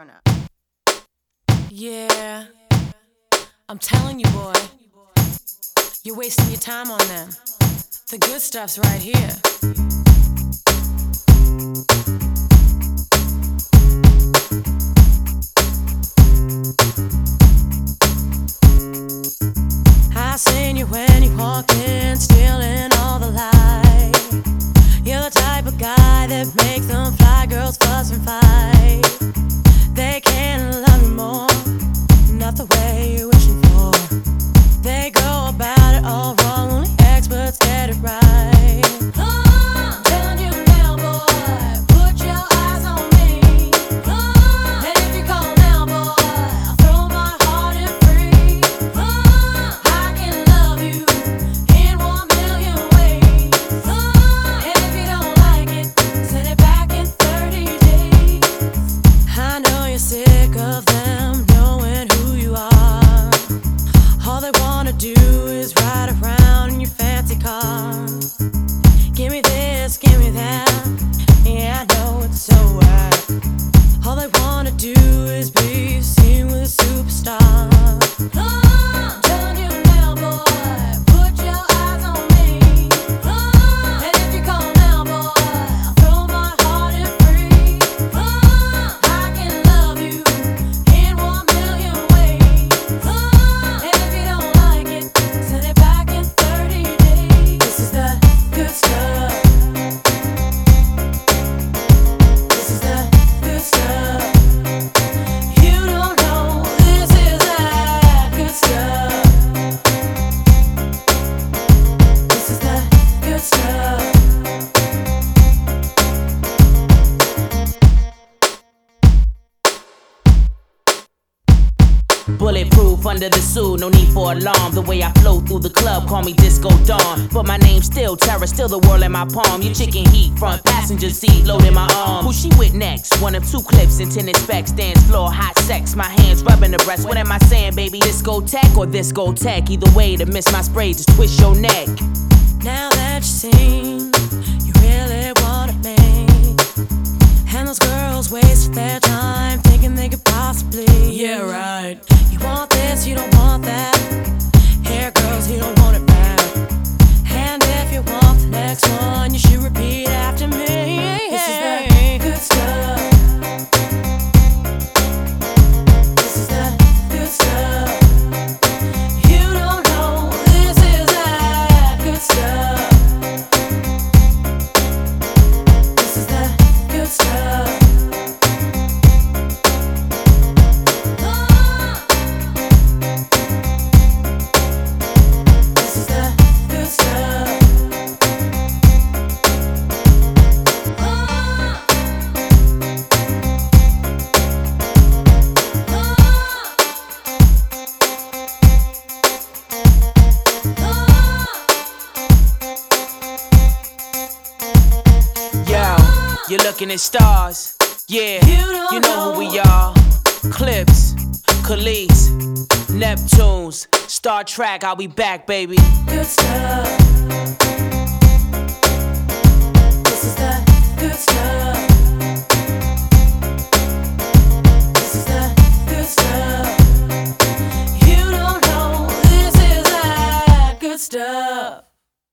Yeah, I'm telling you, boy, you're wasting your time on them. The good stuff's right here. I seen you when you walked in, stealing all the light. You're the type of guy that makes them fly girls fuss and fight. They can't love you more, not the way you're wishing for. They go about it all wrong, only experts get it right. Telling you now, boy, put your eyes on me. And if you call now, boy, I'll throw my heart in free. I can love you in 1,000,000 ways. And if you don't like it, send it back in 30 days. I know you're sick of them knowing who you are. All they wanna do is ride around in your fancy car. Give me this, give me that. Yeah, I know it's so right. All they wanna do is be seen with a superstar. Telling you now, boy, put your eyes on me. And if you call now, boy, I'll throw my heart in free. I can love you in 1,000,000 ways. And if you don't like it, send it back in 30 days. This is the good stuff. This is the good stuff. You don't know, this is that good stuff. This is the good stuff. Bulletproof under the suit, no need for alarm. The way I flow through the club, call me Disco Dawn. But my name's still Terror, still the world in my palm. You chicken heat, front passenger seat, loading my arm. Who she with next? One of two clips, intended specs, dance floor, hot sex. My hands rubbing the breast. What am I saying, baby? Discotheque or discotheque? Either way, to miss my spray, just twist your neck. Now that you've seen, you really want it, me. And those girls waste their time thinking they could possibly. Yeah, right. You want this, you don't want that. Here, girls, you don't want it back. And if you want the next one, you should repeat after me. This is the good stuff. This is the good stuff. You don't know, this is that good stuff. This is the good stuff. This is the good stuff. Yo, you're looking at stars. Yeah, you know who we are. Clips, Khalees, Neptunes, Star Trek, I'll be back, baby. Good stuff.